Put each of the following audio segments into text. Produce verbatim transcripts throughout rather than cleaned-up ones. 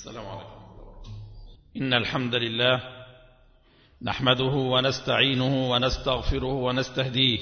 السلام عليكم. إن الحمد لله نحمده ونستعينه ونستغفره ونستهديه،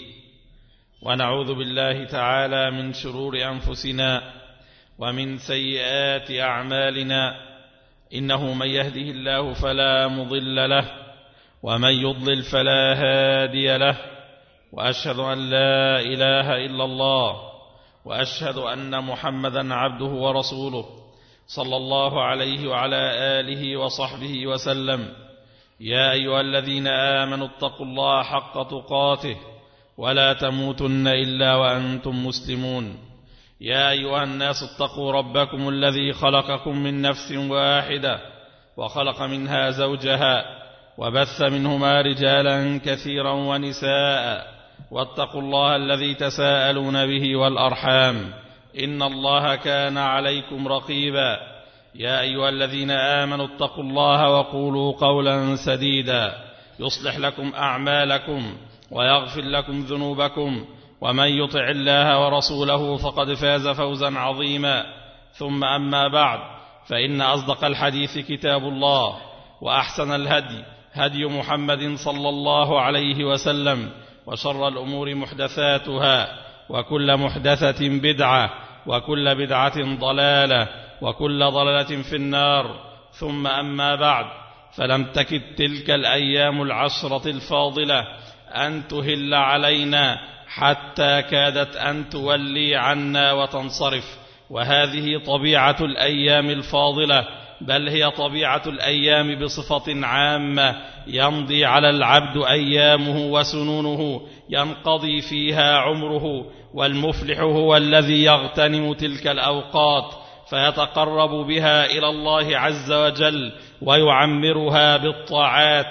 ونعوذ بالله تعالى من شرور أنفسنا ومن سيئات أعمالنا، إنه من يهده الله فلا مضل له ومن يضلل فلا هادي له، وأشهد أن لا إله إلا الله، وأشهد أن محمدا عبده ورسوله صلى الله عليه وعلى آله وصحبه وسلم. يا أيها الذين آمنوا اتقوا الله حق تقاته ولا تموتن إلا وأنتم مسلمون. يا أيها الناس اتقوا ربكم الذي خلقكم من نفس واحدة وخلق منها زوجها وبث منهما رجالا كثيرا ونساء، واتقوا الله الذي تساءلون به والأرحام، إن الله كان عليكم رقيبا. يا أيها الذين آمنوا اتقوا الله وقولوا قولا سديدا يصلح لكم أعمالكم ويغفر لكم ذنوبكم، ومن يطع الله ورسوله فقد فاز فوزا عظيما. ثم أما بعد، فإن أصدق الحديث كتاب الله، وأحسن الهدي هدي محمد صلى الله عليه وسلم، وشر الأمور محدثاتها، وكل محدثة بدعة، وكل بدعة ضلالة، وكل ضلالة في النار. ثم أما بعد، فلم تكد تلك الأيام العشرة الفاضلة أن تهل علينا حتى كادت أن تولي عنا وتنصرف، وهذه طبيعة الأيام الفاضلة، بل هي طبيعة الأيام بصفة عامة، يمضي على العبد أيامه وسنونه ينقضي فيها عمره، والمفلح هو الذي يغتنم تلك الأوقات فيتقرب بها إلى الله عز وجل ويعمرها بالطاعات،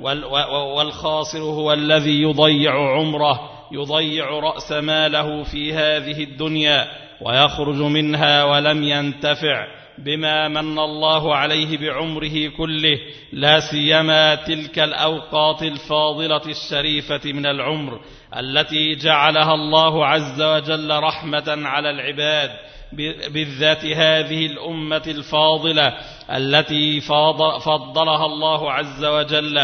والخاسر هو الذي يضيع عمره، يضيع رأس ماله في هذه الدنيا ويخرج منها ولم ينتفع بما من الله عليه بعمره كله، لا سيما تلك الأوقات الفاضلة الشريفة من العمر التي جعلها الله عز وجل رحمة على العباد، بالذات هذه الأمة الفاضلة التي فضلها الله عز وجل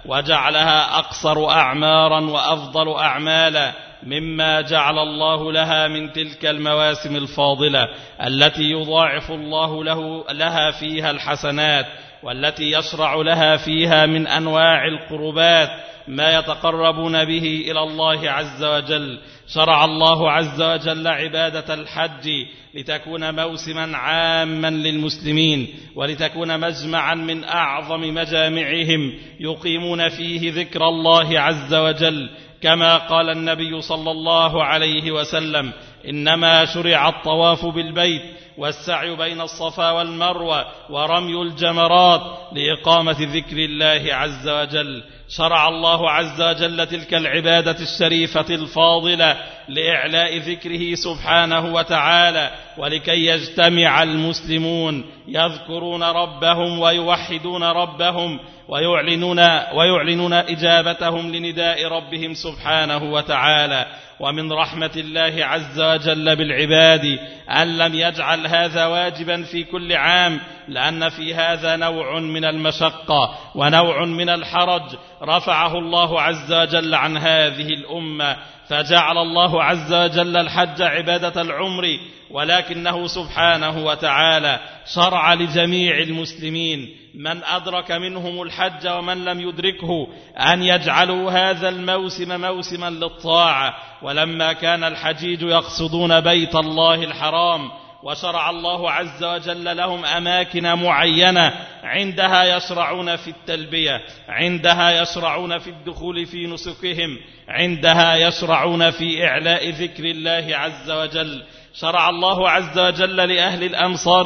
وجعلها أقصر أعمارا وأفضل أعمالا مما جعل الله لها من تلك المواسم الفاضلة التي يضاعف الله له لها فيها الحسنات، والتي يشرع لها فيها من أنواع القربات ما يتقربون به إلى الله عز وجل. شرع الله عز وجل عبادة الحج لتكون موسما عاما للمسلمين، ولتكون مجمعا من أعظم مجامعهم يقيمون فيه ذكر الله عز وجل، كما قال النبي صلى الله عليه وسلم: إنما شرع الطواف بالبيت والسعي بين الصفا والمروة ورمي الجمرات لإقامة ذكر الله عز وجل. شرع الله عز وجل تلك العبادة الشريفة الفاضلة لإعلاء ذكره سبحانه وتعالى، ولكي يجتمع المسلمون يذكرون ربهم ويوحدون ربهم ويعلنون, ويعلنون إجابتهم لنداء ربهم سبحانه وتعالى. ومن رحمة الله عز وجل بالعباد أن لم يجعل هذا واجبا في كل عام، لأن في هذا نوع من المشقة ونوع من الحرج رفعه الله عز وجل عن هذه الأمة، فجعل الله عز وجل الحج عبادة العمر، ولكنه سبحانه وتعالى شرع لجميع المسلمين من أدرك منهم الحج ومن لم يدركه أن يجعلوا هذا الموسم موسما للطاعة. ولما كان الحجيج يقصدون بيت الله الحرام، وشرع الله عز وجل لهم أماكن معينة عندها يشرعون في التلبية، عندها يشرعون في الدخول في نسكهم، عندها يشرعون في إعلاء ذكر الله عز وجل. شرع الله عز وجل لأهل الأمصار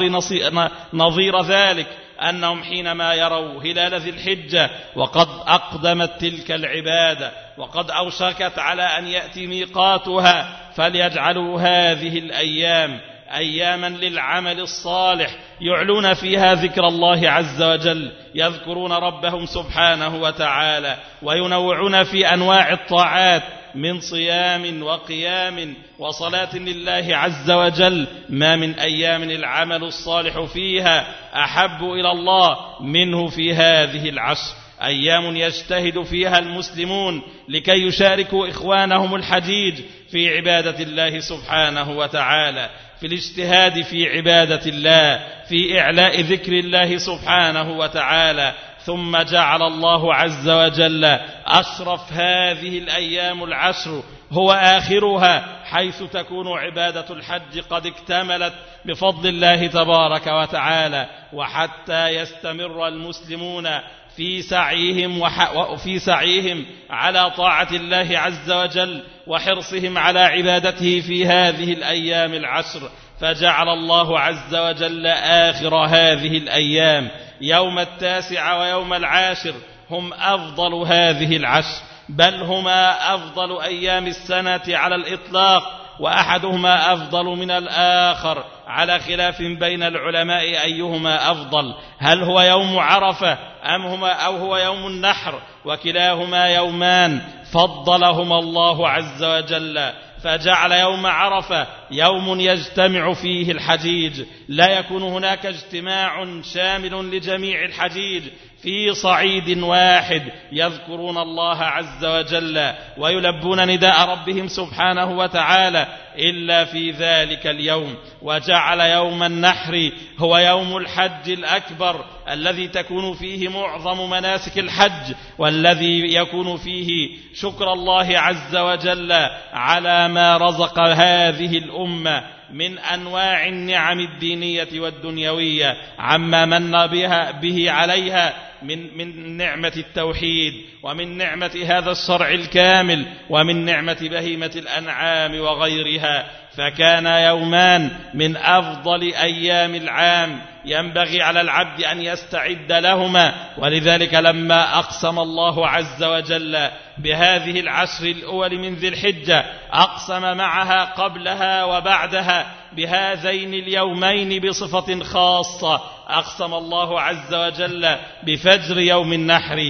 نظير ذلك، أنهم حينما يروا هلال ذي الحجة وقد أقدمت تلك العبادة وقد أوشكت على أن يأتي ميقاتها، فليجعلوا هذه الأيام أياما للعمل الصالح يعلون فيها ذكر الله عز وجل، يذكرون ربهم سبحانه وتعالى، وينوعون في أنواع الطاعات من صيام وقيام وصلاة لله عز وجل ما من أيام العمل الصالح فيها أحب إلى الله منه في هذه العشر. أيام يجتهد فيها المسلمون لكي يشاركوا إخوانهم الحجيج في عبادة الله سبحانه وتعالى، في الاجتهاد في عبادة الله، في إعلاء ذكر الله سبحانه وتعالى. ثم جعل الله عز وجل أشرف هذه الأيام العشر هو آخرها، حيث تكون عبادة الحج قد اكتملت بفضل الله تبارك وتعالى، وحتى يستمر المسلمون في سعيهم وفي سعيهم على طاعة الله عز وجل وحرصهم على عبادته في هذه الأيام العشر. فجعل الله عز وجل آخر هذه الأيام يوم التاسع ويوم العاشر هم أفضل هذه العشر، بل هما أفضل أيام السنة على الإطلاق، وأحدهما أفضل من الآخر على خلاف بين العلماء أيهما أفضل، هل هو يوم عرفة أم هما أو هو يوم النحر، وكلاهما يومان فضلهما الله عز وجل. فجعل يوم عرفة يوم يجتمع فيه الحجيج، لا يكون هناك اجتماع شامل لجميع الحجيج في صعيد واحد يذكرون الله عز وجل ويلبون نداء ربهم سبحانه وتعالى إلا في ذلك اليوم. وجعل يوم النحر هو يوم الحج الأكبر الذي تكون فيه معظم مناسك الحج، والذي يكون فيه شكر الله عز وجل على ما رزق هذه الأمة من أنواع النعم الدينية والدنيوية، عما من بها به عليها من من نعمة التوحيد، ومن نعمة هذا الشرع الكامل، ومن نعمة بهيمة الأنعام وغيرها. فكان يومان من أفضل أيام العام ينبغي على العبد أن يستعد لهما. ولذلك لما أقسم الله عز وجل بهذه العشر الأول من ذي الحجة أقسم معها قبلها وبعدها بهذين اليومين بصفة خاصة. أقسم الله عز وجل بفجر يوم النحر،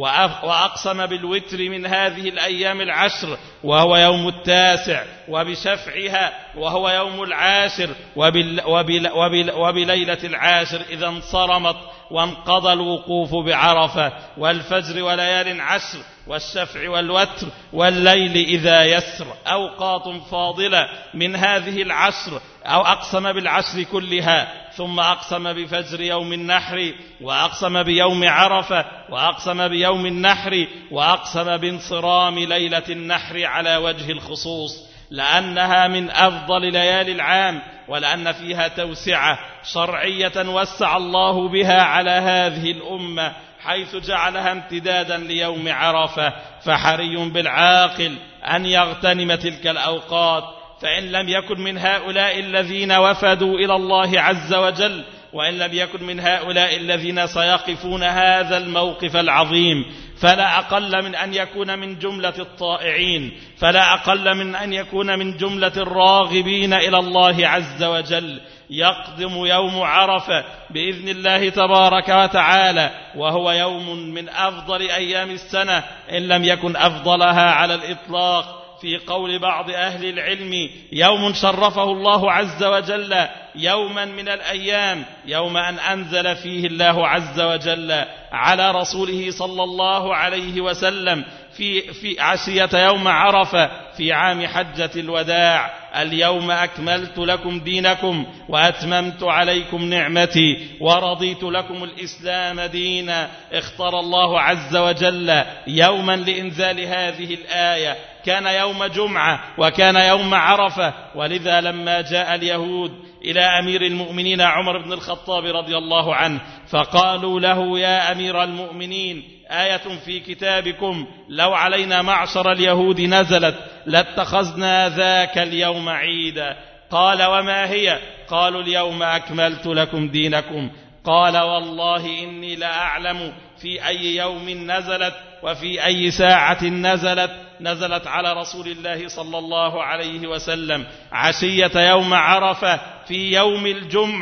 وأقسم بالوتر من هذه الأيام العشر وهو يوم التاسع، وبشفعها وهو يوم العاشر، وبال وبال وبال وبليلة العاشر إذا انصرمت وانقضى الوقوف بعرفة، والفجر وليال عشر، والشفع والوتر، والليل إذا يسر. أوقات فاضلة من هذه العشر، أو أقسم بالعشر كلها، ثم أقسم بفجر يوم النحر، وأقسم بيوم عرفة، وأقسم بيوم النحر، وأقسم بانصرام ليلة النحر على وجه الخصوص، لأنها من أفضل ليالي العام، ولأن فيها توسعة شرعية وسع الله بها على هذه الأمة، حيث جعلها امتدادا ليوم عرفة. فحري بالعاقل أن يغتنم تلك الأوقات، فإن لم يكن من هؤلاء الذين وفدوا إلى الله عز وجل، وإن لم يكن من هؤلاء الذين سيقفون هذا الموقف العظيم، فلا أقل من أن يكون من جملة الطائعين، فلا أقل من أن يكون من جملة الراغبين إلى الله عز وجل. يقدم يوم عرفة بإذن الله تبارك وتعالى، وهو يوم من أفضل أيام السنة إن لم يكن أفضلها على الإطلاق. في قول بعض أهل العلم يوم شرفه الله عز وجل يوما من الأيام، يوم أن أنزل فيه الله عز وجل على رسوله صلى الله عليه وسلم في, في عشية يوم عرفة في عام حجة الوداع: اليوم أكملت لكم دينكم وأتممت عليكم نعمتي ورضيت لكم الإسلام دينا. اختار الله عز وجل يوما لإنزال هذه الآية، كان يوم جمعة وكان يوم عرفة. ولذا لما جاء اليهود إلى أمير المؤمنين عمر بن الخطاب رضي الله عنه فقالوا له: يا أمير المؤمنين، آية في كتابكم لو علينا معشر اليهود نزلت لاتخذنا ذاك اليوم عيدا. قال: وما هي؟ قالوا: اليوم أكملت لكم دينكم. قال: والله إني لأعلم في أي يوم نزلت وفي أي ساعة نزلت. نزلت على رسول الله صلى الله عليه وسلم عشية يوم عرفة في يوم الجمعة،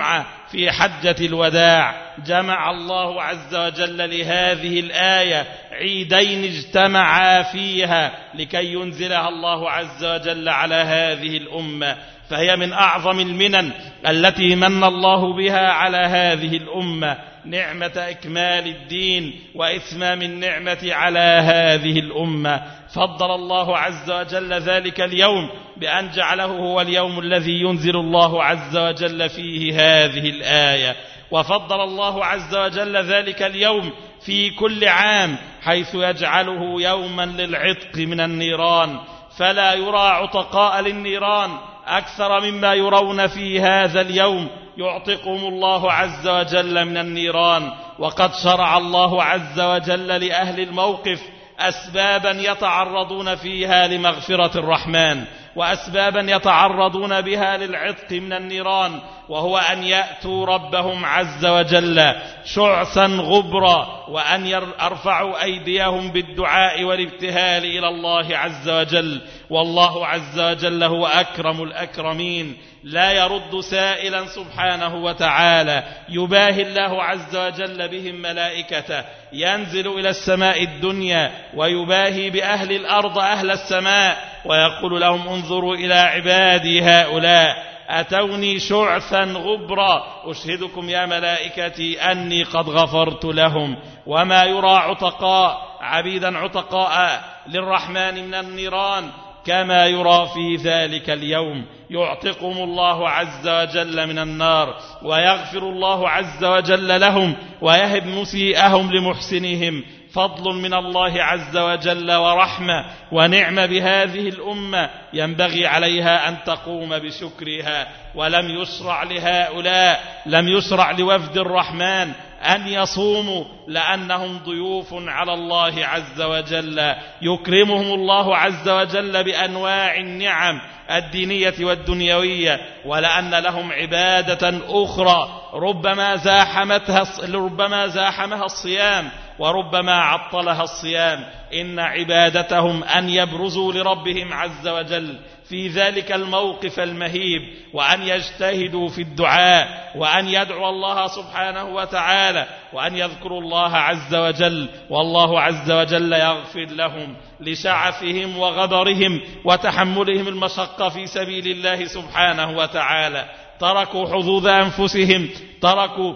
في حجة الوداع جمع الله عز وجل لهذه الآية عيدين اجتمعا فيها لكي ينزلها الله عز وجل على هذه الأمة، فهي من أعظم المنن التي من الله بها على هذه الأمة، نعمة إكمال الدين وإتمام النعمة على هذه الأمة. فضل الله عز وجل ذلك اليوم بأن جعله هو اليوم الذي ينزل الله عز وجل فيه هذه الآية، وفضل الله عز وجل ذلك اليوم في كل عام حيث يجعله يوما للعتق من النيران، فلا يرى عتقاء للنيران أكثر مما يرون في هذا اليوم، يعتقهم الله عز وجل من النيران. وقد شرع الله عز وجل لأهل الموقف أسبابا يتعرضون فيها لمغفرة الرحمن، وأسبابا يتعرضون بها للعتق من النيران، وهو أن يأتوا ربهم عز وجل شعثا غبرا، وأن يرفعوا أيديهم بالدعاء والابتهال إلى الله عز وجل، والله عز وجل هو أكرم الأكرمين، لا يرد سائلا سبحانه وتعالى. يباهي الله عز وجل بهم ملائكته، ينزل إلى السماء الدنيا ويباهي بأهل الأرض أهل السماء، ويقول لهم انظروا إلى عبادي هؤلاء أتوني شعثا غبرا، أشهدكم يا ملائكتي أني قد غفرت لهم. وما يرى عتقاء عبيدا عتقاء للرحمن من النيران كما يرى في ذلك اليوم، يعتقهم الله عز وجل من النار، ويغفر الله عز وجل لهم، ويهب مسيئهم لمحسنهم. فضل من الله عز وجل ورحمة ونعمة بهذه الأمة ينبغي عليها أن تقوم بشكرها. ولم يشرع لهؤلاء، لم يشرع لوفد الرحمن أن يصوموا لأنهم ضيوف على الله عز وجل، يكرمهم الله عز وجل بأنواع النعم الدينية والدنيوية، ولأن لهم عبادة أخرى ربما زاحمتها ربما زاحمها الصيام وربما عطلها الصيام. إن عبادتهم أن يبرزوا لربهم عز وجل في ذلك الموقف المهيب، وأن يجتهدوا في الدعاء، وأن يدعوا الله سبحانه وتعالى، وأن يذكروا الله عز وجل، والله عز وجل يغفر لهم لشعفهم وغدرهم وتحملهم المشقة في سبيل الله سبحانه وتعالى. تركوا حظوظ أنفسهم، تركوا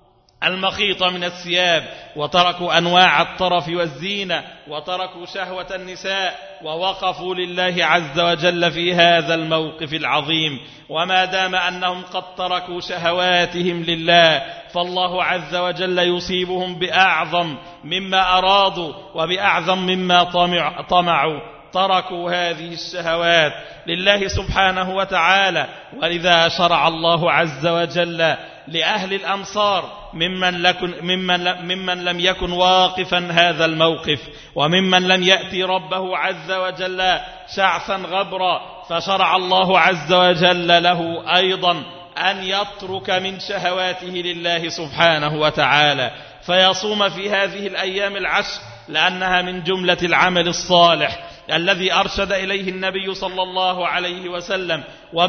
المخيط من الثياب، وتركوا أنواع الطرف والزينة، وتركوا شهوة النساء، ووقفوا لله عز وجل في هذا الموقف العظيم. وما دام أنهم قد تركوا شهواتهم لله، فالله عز وجل يصيبهم بأعظم مما أرادوا وبأعظم مما طمعوا. تركوا هذه الشهوات لله سبحانه وتعالى، ولذا شرع الله عز وجل لأهل الأمصار ممن, لكن ممن, ممن لم يكن واقفا هذا الموقف، وممن لم يأتي ربه عز وجل شعثا غبرا، فشرع الله عز وجل له أيضا أن يترك من شهواته لله سبحانه وتعالى، فيصوم في هذه الأيام العشر، لأنها من جملة العمل الصالح الذي أرشد إليه النبي صلى الله عليه وسلم،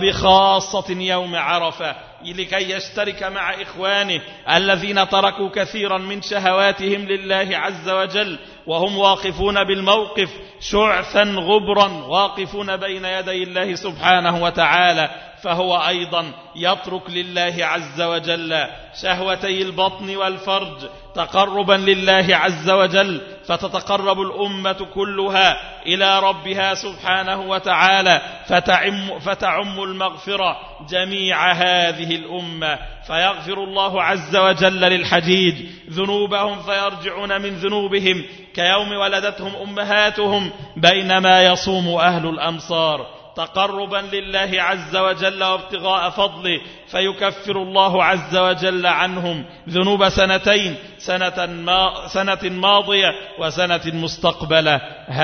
وبخاصة يوم عرفة، لكي يشترك مع إخوانه الذين تركوا كثيرا من شهواتهم لله عز وجل، وهم واقفون بالموقف شعثا غبرا، واقفون بين يدي الله سبحانه وتعالى، فهو أيضا يترك لله عز وجل شهوتي البطن والفرج تقربا لله عز وجل، فتتقرب الأمة كلها إلى ربها سبحانه وتعالى، فتعم, فتعم المغفرة جميع هذه الأمة، فيغفر الله عز وجل للحجيج ذنوبهم، فيرجعون من ذنوبهم كيوم ولدتهم أمهاتهم، بينما يصوم أهل الأمصار تقربا لله عز وجل وابتغاء فضله، فيكفر الله عز وجل عنهم ذنوب سنتين، سنة, ما سنة ماضية وسنة مستقبلة.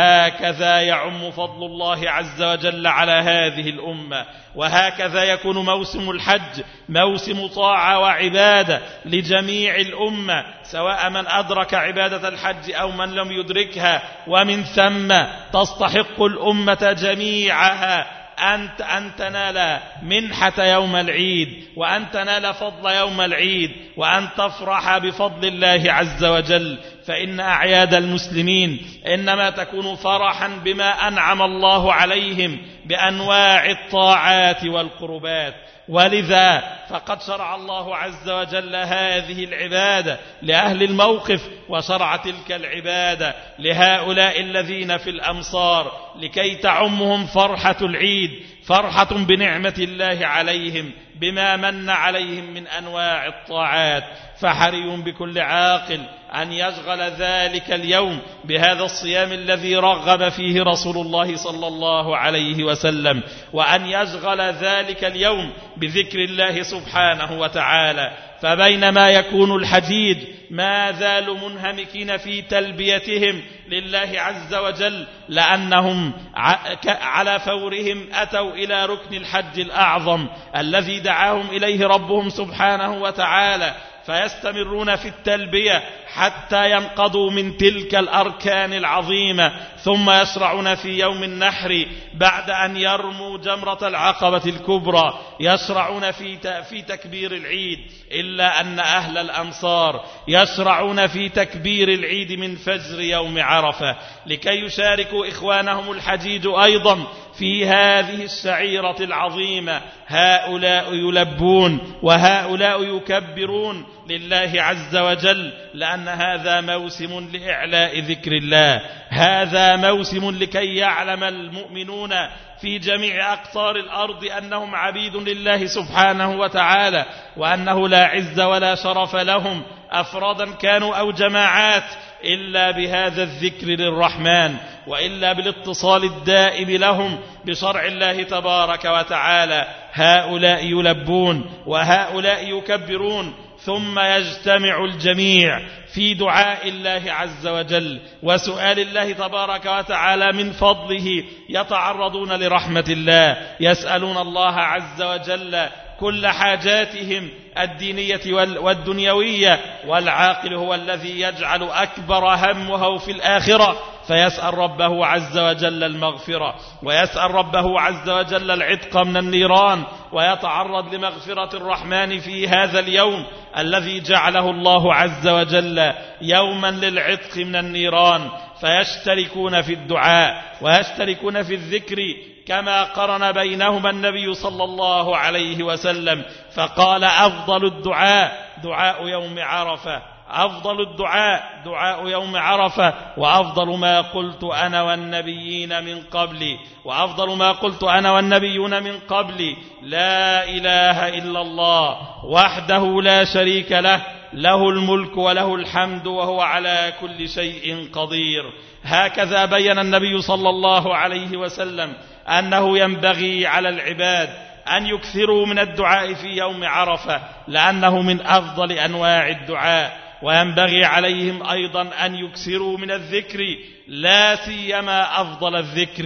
هكذا يعم فضل الله عز وجل على هذه الأمة، وهكذا يكون موسم الحج موسم طاعة وعبادة لجميع الأمة، سواء من أدرك عبادة الحج أو من لم يدركها، ومن ثم تستحق الأمة جميعها أن أن تنال منحة يوم العيد، وأن تنال فضل يوم العيد، وأن تفرح بفضل الله عز وجل. فإن أعياد المسلمين إنما تكون فرحا بما أنعم الله عليهم بأنواع الطاعات والقربات. ولذا فقد شرع الله عز وجل هذه العبادة لأهل الموقف، وشرع تلك العبادة لهؤلاء الذين في الأمصار، لكي تعمهم فرحة العيد، فرحة بنعمة الله عليهم بما من عليهم من أنواع الطاعات. فحري بكل عاقل أن يشغل ذلك اليوم بهذا الصيام الذي رغب فيه رسول الله صلى الله عليه وسلم، وأن يشغل ذلك اليوم بذكر الله سبحانه وتعالى. فبينما يكون الحجيج ما زالوا منهمكين في تلبيتهم لله عز وجل، لأنهم على فورهم أتوا إلى ركن الحج الأعظم الذي دعاهم إليه ربهم سبحانه وتعالى، فيستمرون في التلبية حتى ينقضوا من تلك الأركان العظيمة، ثم يشرعون في يوم النحر بعد أن يرموا جمرة العقبة الكبرى، يشرعون في في تكبير العيد. إلا أن أهل الأمصار يشرعون في تكبير العيد من فجر يوم عرفة، لكي يشاركوا إخوانهم الحجيج أيضا في هذه الشعيرة العظيمة. هؤلاء يلبون وهؤلاء يكبرون لله عز وجل، لأن هذا موسم لإعلاء ذكر الله، هذا موسم لكي يعلم المؤمنون في جميع أقطار الأرض أنهم عبيد لله سبحانه وتعالى، وأنه لا عز ولا شرف لهم أفرادا كانوا أو جماعات إلا بهذا الذكر للرحمن، وإلا بالاتصال الدائم لهم بشرع الله تبارك وتعالى. هؤلاء يلبون وهؤلاء يكبرون، ثم يجتمع الجميع في دعاء الله عز وجل وسؤال الله تبارك وتعالى من فضله، يتعرضون لرحمة الله، يسألون الله عز وجل كل حاجاتهم الدينية والدنيوية. والعاقل هو الذي يجعل أكبر همه في الآخرة، فيسأل ربه عز وجل المغفرة، ويسأل ربه عز وجل العتق من النيران، ويتعرض لمغفرة الرحمن في هذا اليوم الذي جعله الله عز وجل يوما للعتق من النيران. فيشتركون في الدعاء ويشتركون في الذكر، كما قرن بينهما النبي صلى الله عليه وسلم فقال: أفضل الدعاء دعاء يوم عرفة، أفضل الدعاء دعاء يوم عرفة، وأفضل ما قلت أنا والنبيين من قبلي وأفضل ما قلت أنا والنبيون من قبلي لا إله إلا الله وحده لا شريك له، له الملك وله الحمد وهو على كل شيء قدير. هكذا بين النبي صلى الله عليه وسلم أنه ينبغي على العباد أن يكثروا من الدعاء في يوم عرفة، لأنه من أفضل أنواع الدعاء. وينبغي عليهم أيضا أن يكثروا من الذكر، لا سيما أفضل الذكر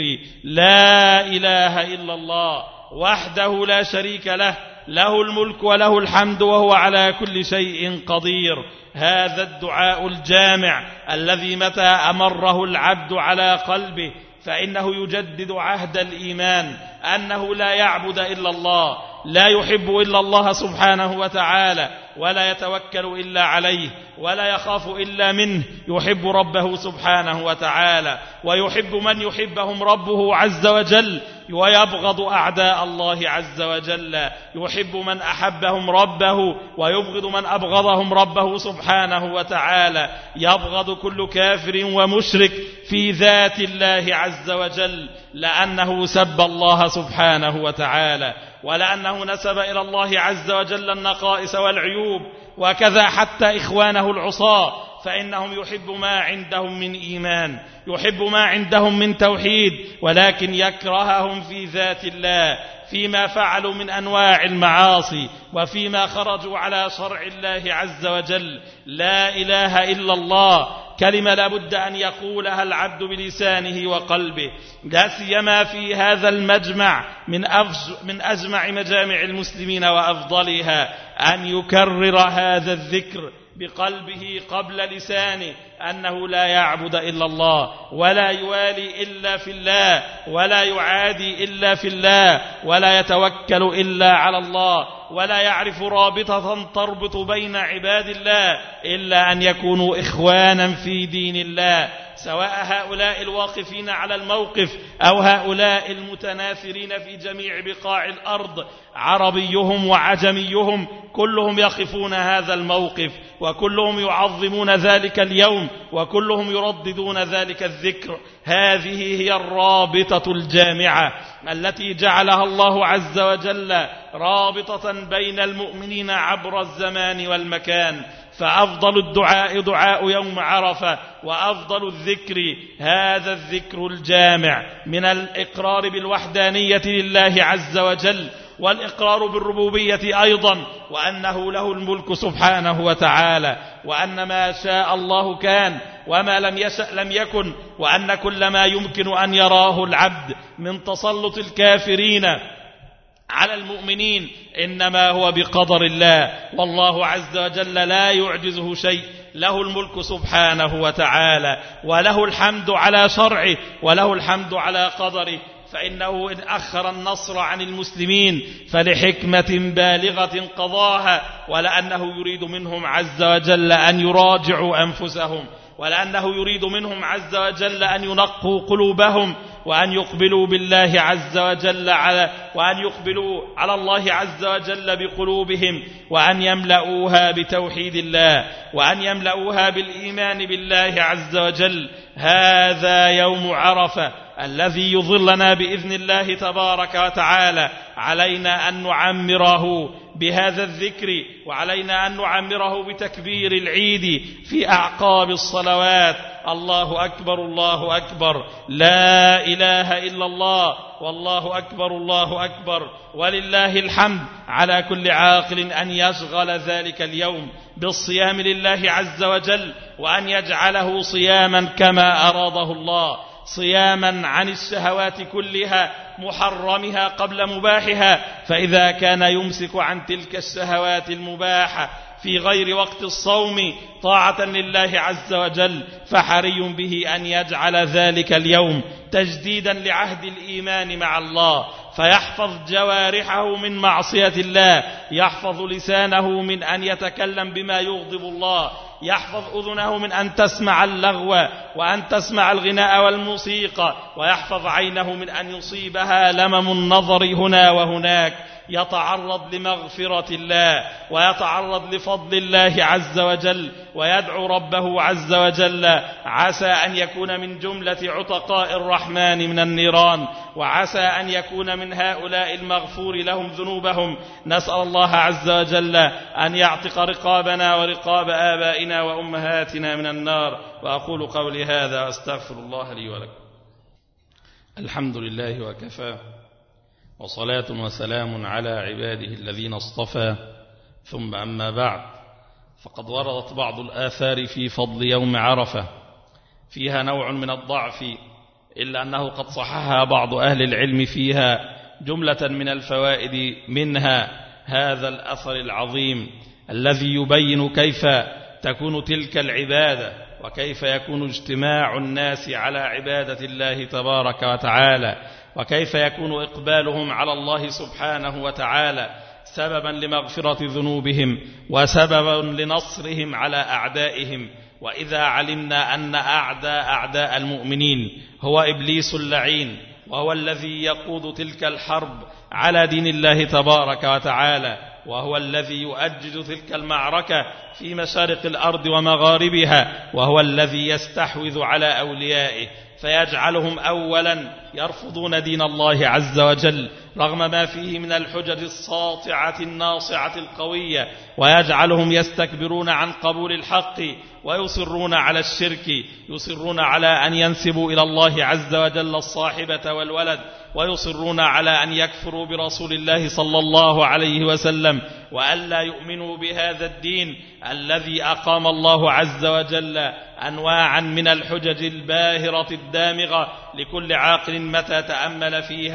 لا إله إلا الله وحده لا شريك له، له الملك وله الحمد وهو على كل شيء قدير. هذا الدعاء الجامع الذي متى أمره العبد على قلبه فإنه يجدد عهد الإيمان، أنه لا يعبد إلا الله، لا يحب إلا الله سبحانه وتعالى، ولا يتوكل إلا عليه، ولا يخاف إلا منه. يحب ربه سبحانه وتعالى، ويحب من يحبهم ربه عز وجل، ويبغض أعداء الله عز وجل. يحب من أحبهم ربه، ويبغض من أبغضهم ربه سبحانه وتعالى. يبغض كل كافر ومشرك في ذات الله عز وجل، لأنه سب الله سبحانه وتعالى، ولأنه نسب إلى الله عز وجل النقائص والعيوب. وكذا حتى إخوانه العصاة، فإنهم يحب ما عندهم من إيمان، يحب ما عندهم من توحيد، ولكن يكرههم في ذات الله، فيما فعلوا من أنواع المعاصي، وفيما خرجوا على شرع الله عز وجل. لا إله إلا الله كلمة لابد أن يقولها العبد بلسانه وقلبه، لا سيما في هذا المجمع من من أجمع مجامع المسلمين وأفضلها، أن يكرر هذا الذكر بقلبه قبل لسانه أنه لا يعبد إلا الله، ولا يوالي إلا في الله، ولا يعادي إلا في الله، ولا يتوكل إلا على الله، ولا يعرف رابطة تربط بين عباد الله إلا أن يكونوا إخوانا في دين الله، سواء هؤلاء الواقفين على الموقف أو هؤلاء المتناثرين في جميع بقاع الأرض، عربيهم وعجميهم كلهم يقفون هذا الموقف، وكلهم يعظمون ذلك اليوم، وكلهم يرددون ذلك الذكر. هذه هي الرابطة الجامعة التي جعلها الله عز وجل رابطة بين المؤمنين عبر الزمان والمكان. فأفضل الدعاء دعاء يوم عرفة، وأفضل الذكر هذا الذكر الجامع من الإقرار بالوحدانية لله عز وجل، والإقرار بالربوبية أيضا، وأنه له الملك سبحانه وتعالى، وأن ما شاء الله كان وما لم يشأ لم يكن، وأن كل ما يمكن أن يراه العبد من تسلط الكافرين على المؤمنين إنما هو بقدر الله، والله عز وجل لا يعجزه شيء، له الملك سبحانه وتعالى، وله الحمد على شرعه، وله الحمد على قدره. فإنه إن أخر النصر عن المسلمين فلحكمة بالغة قضاها، ولأنه يريد منهم عز وجل أن يراجعوا أنفسهم، ولأنه يريد منهم عز وجل أن ينقوا قلوبهم، وأن يقبلوا بالله عز وجل على وأن يقبلوا على الله عز وجل بقلوبهم، وأن يملؤوها بتوحيد الله، وأن يملؤوها بالإيمان بالله عز وجل. هذا يوم عرفة الذي يظلنا بإذن الله تبارك وتعالى. علينا أن نعمره بهذا الذكر، وعلينا أن نعمره بتكبير العيد في أعقاب الصلوات. الله أكبر الله أكبر، لا إله إلا الله، والله أكبر الله أكبر، ولله الحمد، على كل عاقل أن يشغل ذلك اليوم بالصيام لله عز وجل، وأن يجعله صياما كما أراده الله، صياما عن الشهوات كلها، محرمها قبل مباحها. فإذا كان يمسك عن تلك الشهوات المباحة في غير وقت الصوم طاعة لله عز وجل، فحري به أن يجعل ذلك اليوم تجديدا لعهد الإيمان مع الله، فيحفظ جوارحه من معصية الله، يحفظ لسانه من أن يتكلم بما يغضب الله، يحفظ أذنه من أن تسمع اللغو وأن تسمع الغناء والموسيقى، ويحفظ عينه من أن يصيبها لمم النظر هنا وهناك. يتعرض لمغفرة الله، ويتعرض لفضل الله عز وجل، ويدعو ربه عز وجل، عسى أن يكون من جملة عتقاء الرحمن من النيران، وعسى أن يكون من هؤلاء المغفور لهم ذنوبهم. نسأل الله عز وجل أن يعتق رقابنا ورقاب آبائنا وأمهاتنا من النار. وأقول قولي هذا أستغفر الله لي ولكم. الحمد لله وكفى، وصلاة وسلام على عباده الذين اصطفى، ثم أما بعد، فقد وردت بعض الآثار في فضل يوم عرفة فيها نوع من الضعف، إلا أنه قد صححها بعض أهل العلم فيها جملة من الفوائد، منها هذا الأثر العظيم الذي يبين كيف تكون تلك العبادة، وكيف يكون اجتماع الناس على عبادة الله تبارك وتعالى، وكيف يكون إقبالهم على الله سبحانه وتعالى سببا لمغفرة ذنوبهم، وسببا لنصرهم على أعدائهم. وإذا علمنا أن أعداء أعداء المؤمنين هو إبليس اللعين، وهو الذي يقود تلك الحرب على دين الله تبارك وتعالى، وهو الذي يؤجج تلك المعركة في مشارق الأرض ومغاربها، وهو الذي يستحوذ على أوليائه فيجعلهم أولا يرفضون دين الله عز وجل رغم ما فيه من الحجج الساطعة الناصعة القوية، ويجعلهم يستكبرون عن قبول الحق، ويصرون على الشرك، يصرون على أن ينسبوا إلى الله عز وجل الصاحبة والولد، ويصرون على أن يكفروا برسول الله صلى الله عليه وسلم، وألا يؤمنوا بهذا الدين الذي أقام الله عز وجل أنواعا من الحجج الباهرة الدامغة لكل عاقل متى تأمل فيها.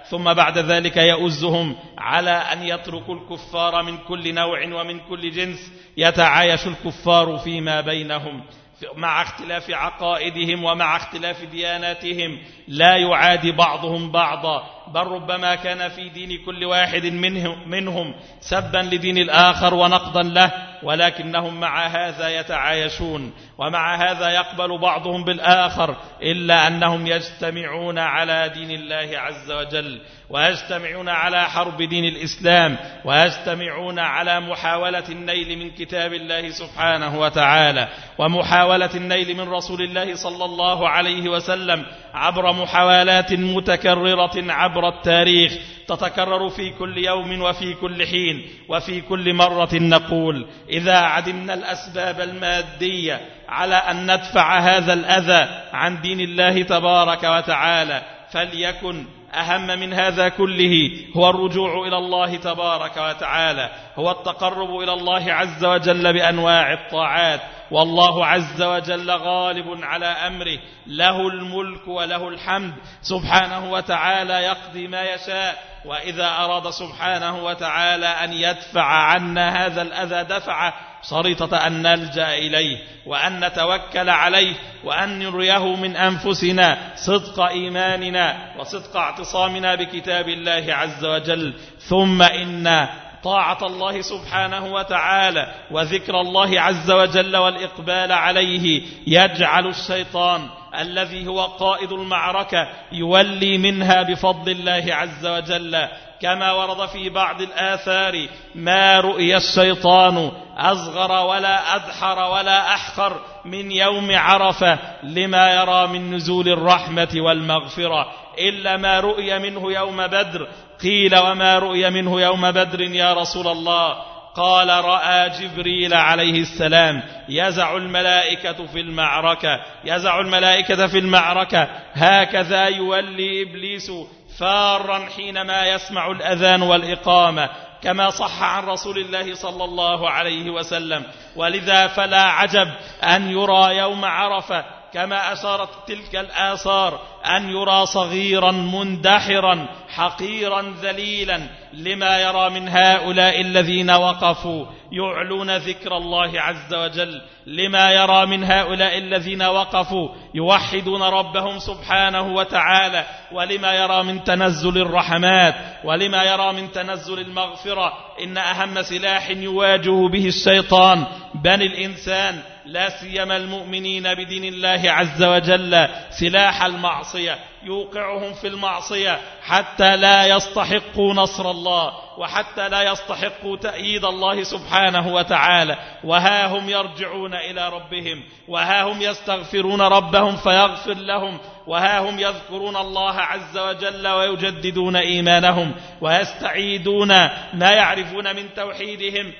ثم بعد ذلك يؤزهم على أن يتركوا الكفار من كل نوع ومن كل جنس، يتعايش الكفار فيما بينهم مع اختلاف عقائدهم ومع اختلاف دياناتهم، لا يعادي بعضهم بعضا، بل ربما كان في دين كل واحد منهم, منهم سبا لدين الآخر ونقضا له، ولكنهم مع هذا يتعايشون، ومع هذا يقبل بعضهم بالآخر، إلا أنهم يجتمعون على دين الله عز وجل، ويجتمعون على حرب دين الإسلام، ويجتمعون على محاولة النيل من كتاب الله سبحانه وتعالى، ومحاولة النيل من رسول الله صلى الله عليه وسلم عبر محاولات متكررة عبر التاريخ، تتكرر في كل يوم وفي كل حين وفي كل مرة. نقول إذا عدمنا الأسباب المادية على أن ندفع هذا الأذى عن دين الله تبارك وتعالى، فليكن أهم من هذا كله هو الرجوع إلى الله تبارك وتعالى، هو التقرب إلى الله عز وجل بأنواع الطاعات، والله عز وجل غالب على أمره، له الملك وله الحمد سبحانه وتعالى، يقضي ما يشاء، وإذا أراد سبحانه وتعالى أن يدفع عنا هذا الأذى دفعه، شريطة أن نلجأ إليه وأن نتوكل عليه، وأن نريه من أنفسنا صدق إيماننا وصدق اعتصامنا بكتاب الله عز وجل. ثم إن طاعة الله سبحانه وتعالى وذكر الله عز وجل والإقبال عليه يجعل الشيطان الذي هو قائد المعركة يولي منها بفضل الله عز وجل، كما ورد في بعض الآثار: ما رؤي الشيطان أصغر ولا أدحر ولا أحقر من يوم عرفة لما يرى من نزول الرحمة والمغفرة إلا ما رؤي منه يوم بدر. قيل: وما رؤي منه يوم بدر يا رسول الله؟ قال: رأى جبريل عليه السلام يزع الملائكة في المعركة يزع الملائكة في المعركة هكذا يولي إبليس فارا حينما يسمع الأذان والإقامة، كما صح عن رسول الله صلى الله عليه وسلم. ولذا فلا عجب أن يرى يوم عرفة كما أشارت تلك الآثار أن يرى صغيرا مندحرا حقيرا ذليلا لما يرى من هؤلاء الذين وقفوا يعلون ذكر الله عز وجل، لما يرى من هؤلاء الذين وقفوا يوحدون ربهم سبحانه وتعالى، ولما يرى من تنزل الرحمات، ولما يرى من تنزل المغفرة. إن أهم سلاح يواجه به الشيطان بني الإنسان، لا سيما المؤمنين بدين الله عز وجل، سلاح المعصية، يوقعهم في المعصية حتى لا يستحقوا نصر الله، وحتى لا يستحقوا تأييد الله سبحانه وتعالى. وها هم يرجعون إلى ربهم، وها هم يستغفرون ربهم فيغفر لهم، وها هم يذكرون الله عز وجل ويجددون إيمانهم ويستعيدون ما يعرفون من توحيدهم.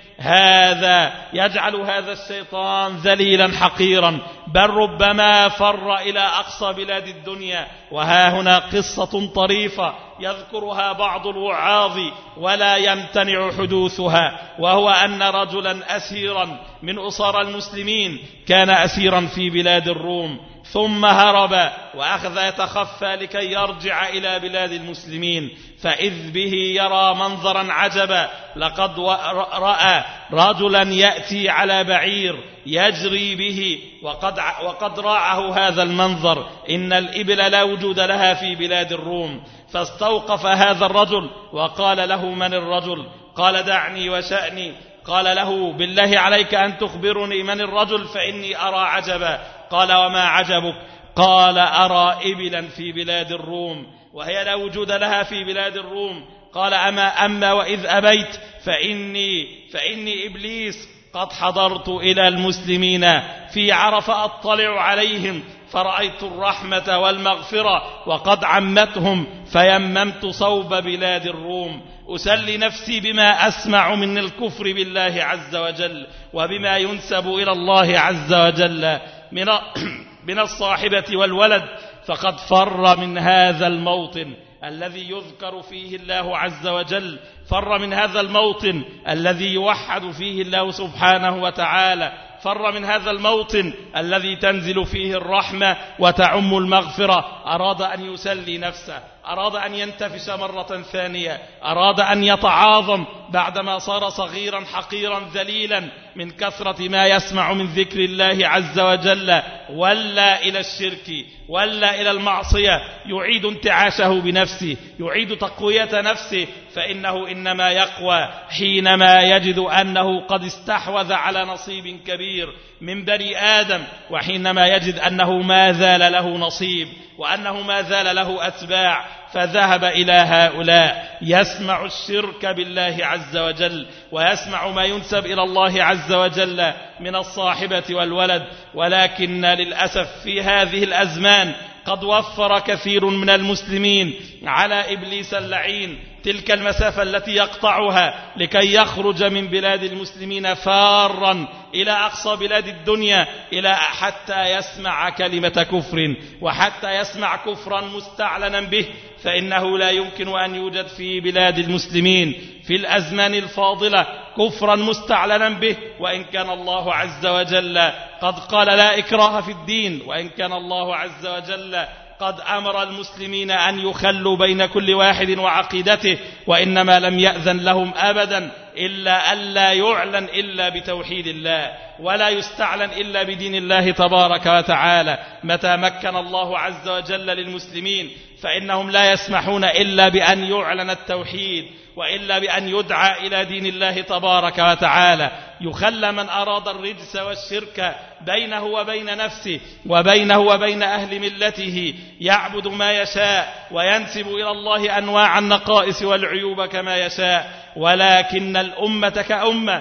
هذا يجعل هذا الشيطان ذليلا حقيرا، بل ربما فر إلى أقصى بلاد الدنيا. وها هنا قصة طريفة يذكرها بعض الوعاظ ولا يمتنع حدوثها، وهو أن رجلا أسيرا من أسر المسلمين كان أسيرا في بلاد الروم، ثم هرب وأخذ يتخفى لكي يرجع إلى بلاد المسلمين، فإذ به يرى منظرا عجبا. لقد رأى رجلا يأتي على بعير يجري به، وقد, وقد راعه هذا المنظر، إن الإبل لا وجود لها في بلاد الروم. فاستوقف هذا الرجل وقال له: من الرجل؟ قال: دعني وشأني. قال له: بالله عليك أن تخبرني من الرجل فإني أرى عجبا. قال: وما عجبك؟ قال: أرى إبلا في بلاد الروم وهي لا وجود لها في بلاد الروم. قال: أما, أما وإذ أبيت فإني, فإني إبليس قد حضرت إلى المسلمين في عرفة أطلع عليهم فرأيت الرحمة والمغفرة وقد عمتهم فيممت صوب بلاد الروم، أسلي نفسي بما أسمع من الكفر بالله عز وجل وبما ينسب إلى الله عز وجل من الصاحبة والولد، فقد فر من هذا الموطن الذي يذكر فيه الله عز وجل، فر من هذا الموطن الذي يوحد فيه الله سبحانه وتعالى، فر من هذا الموطن الذي تنزل فيه الرحمة وتعم المغفرة. أراد أن يسلي نفسه، أراد أن ينتفش مرة ثانية، أراد أن يتعاظم بعدما صار صغيرا حقيرا ذليلا من كثرة ما يسمع من ذكر الله عز وجل، ولا إلى الشرك ولا إلى المعصية، يعيد انتعاشه بنفسه، يعيد تقوية نفسه، فإنه إنما يقوى حينما يجد أنه قد استحوذ على نصيب كبير من بني آدم، وحينما يجد أنه ما زال له نصيب وأنه ما زال له أتباع، فذهب إلى هؤلاء يسمع الشرك بالله عز وجل ويسمع ما ينسب إلى الله عز وجل من الصاحبة والولد. ولكن للأسف في هذه الأزمان قد وفر كثير من المسلمين على إبليس اللعين تلك المسافة التي يقطعها لكي يخرج من بلاد المسلمين فارا إلى أقصى بلاد الدنيا، إلى حتى يسمع كلمة كفر وحتى يسمع كفرا مستعلنا به، فإنه لا يمكن أن يوجد في بلاد المسلمين في الأزمان الفاضلة كفرا مستعلنا به، وإن كان الله عز وجل قد قال لا إكراه في الدين، وإن كان الله عز وجل قد أمر المسلمين أن يخلوا بين كل واحد وعقيدته، وإنما لم يأذن لهم أبدا إلا ألا يعلن إلا بتوحيد الله، ولا يستعلن إلا بدين الله تبارك وتعالى. متى مكن الله عز وجل للمسلمين فإنهم لا يسمحون إلا بأن يعلن التوحيد، وإلا بأن يدعى إلى دين الله تبارك وتعالى. يخلى من أراد الرجس والشرك بينه وبين نفسه وبينه وبين أهل ملته، يعبد ما يشاء وينسب إلى الله أنواع النقائص والعيوب كما يشاء، ولكن الأمة كأمة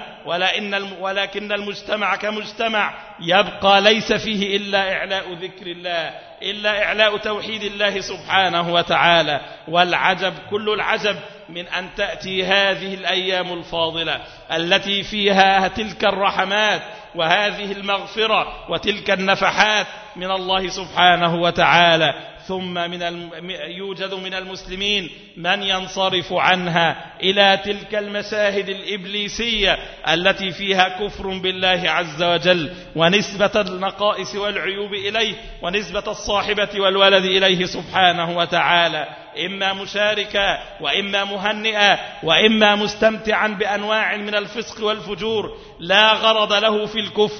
ولكن المجتمع كمجتمع يبقى ليس فيه إلا إعلاء ذكر الله، إلا إعلاء توحيد الله سبحانه وتعالى. والعجب كل العجب من أن تأتي هذه الأيام الفاضلة التي فيها تلك الرحمات وهذه المغفرة وتلك النفحات من الله سبحانه وتعالى، ثم من الم... يوجد من المسلمين من ينصرف عنها إلى تلك المشاهد الإبليسية التي فيها كفر بالله عز وجل ونسبة النقائص والعيوب إليه ونسبة الصاحبة والولد إليه سبحانه وتعالى، إما مشاركا وإما مهنئا وإما مستمتعا بأنواع من الفسق والفجور لا غرض له في الكفر،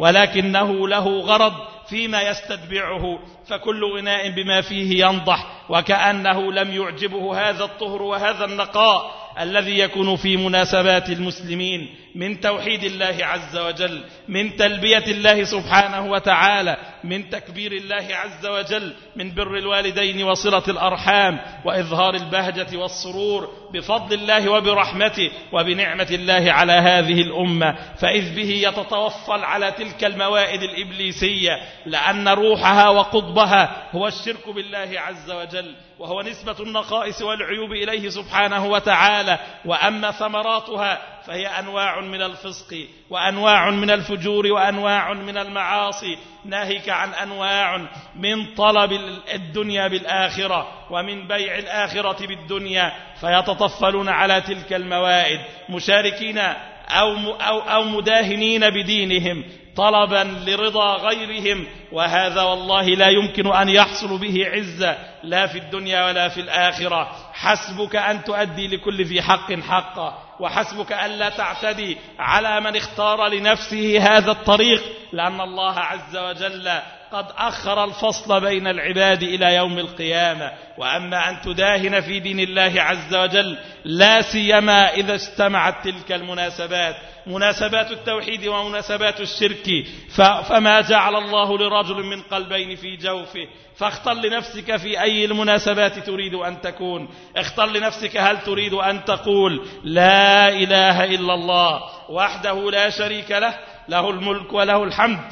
ولكنه له غرض فيما يستتبعه، فكل إناء بما فيه ينضح، وكأنه لم يعجبه هذا الطهر وهذا النقاء الذي يكون في مناسبات المسلمين من توحيد الله عز وجل، من تلبية الله سبحانه وتعالى، من تكبير الله عز وجل، من بر الوالدين وصلة الأرحام وإظهار البهجة والسرور بفضل الله وبرحمته وبنعمة الله على هذه الأمة، فإذ به يتطفل على تلك الموائد الإبليسية، لأن روحها وقطبها هو الشرك بالله عز وجل، وهو نسبة النقائص والعيوب إليه سبحانه وتعالى. وأما ثمراتها فهي أنواع من الفسق وأنواع من الفجور وأنواع من المعاصي، ناهيك عن أنواع من طلب الدنيا بالآخرة ومن بيع الآخرة بالدنيا، فيتطفلون على تلك الموائد مشاركين أو, أو, أو مداهنين بدينهم طلبا لرضا غيرهم، وهذا والله لا يمكن أن يحصل به عزة لا في الدنيا ولا في الآخرة. حسبك أن تؤدي لكل ذي حق حقه، وحسبك أن لا تعتدي على من اختار لنفسه هذا الطريق، لأن الله عز وجل قد أخر الفصل بين العباد إلى يوم القيامة. وأما أن تداهن في دين الله عز وجل لا سيما إذا اجتمعت تلك المناسبات، مناسبات التوحيد ومناسبات الشرك، فما جعل الله لرجل من قلبين في جوفه، فاختر لنفسك في أي المناسبات تريد أن تكون، اختر لنفسك هل تريد أن تقول لا إله إلا الله وحده لا شريك له، له الملك وله الحمد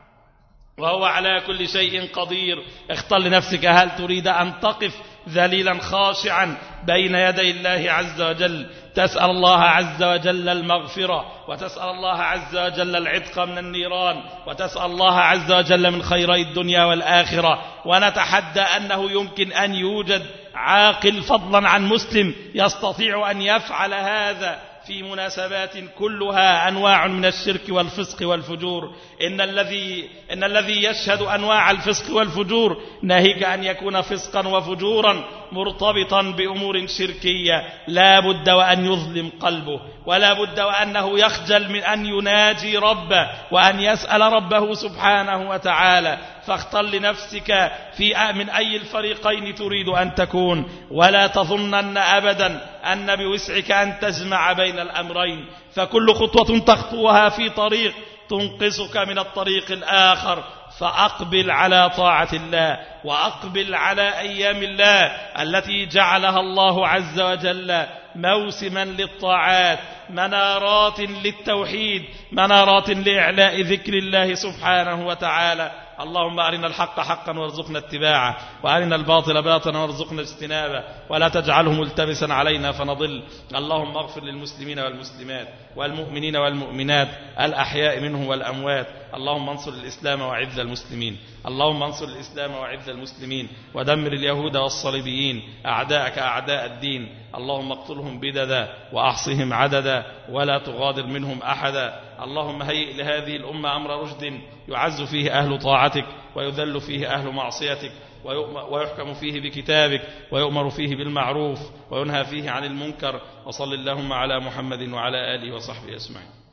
وهو على كل شيء قدير. اختر لنفسك هل تريد أن تقف ذليلا خاشعا بين يدي الله عز وجل تسأل الله عز وجل المغفرة، وتسأل الله عز وجل العتق من النيران، وتسأل الله عز وجل من خيري الدنيا والآخرة. ونتحدى أنه يمكن أن يوجد عاقل فضلا عن مسلم يستطيع أن يفعل هذا في مناسبات كلها أنواع من الشرك والفسق والفجور. إن الذي إن الذي يشهد أنواع الفسق والفجور ناهيك أن يكون فسقا وفجورا مرتبطا بأمور شركية لا بد وأن يظلم قلبه، ولا بد وأنه يخجل من أن يناجي ربه وأن يسأل ربه سبحانه وتعالى. فاختر لنفسك في من أي الفريقين تريد أن تكون، ولا تظنن أبدا أن بوسعك أن تجمع بين الأمرين، فكل خطوة تخطوها في طريق تنقصك من الطريق الآخر. فأقبل على طاعة الله، وأقبل على أيام الله التي جعلها الله عز وجل موسما للطاعات، منارات للتوحيد، منارات لإعلاء ذكر الله سبحانه وتعالى. اللهم أرنا الحق حقا وارزقنا اتباعه، وأرنا الباطل باطلا وارزقنا اجتنابه، ولا تجعله ملتبسا علينا فنضل. اللهم اغفر للمسلمين والمسلمات والمؤمنين والمؤمنات الأحياء منهم والأموات. اللهم انصر الإسلام وعز المسلمين، اللهم انصر الإسلام وعز المسلمين، ودمر اليهود والصليبيين أعداءك أعداء الدين. اللهم اقتلهم بددا وأحصهم عددا ولا تغادر منهم أحدا. اللهم هيئ لهذه الأمة أمر رشد يعز فيه أهل طاعتك ويذل فيه أهل معصيتك، ويحكم فيه بكتابك، ويؤمر فيه بالمعروف وينهى فيه عن المنكر. وصل اللهم على محمد وعلى آله وصحبه أجمعين.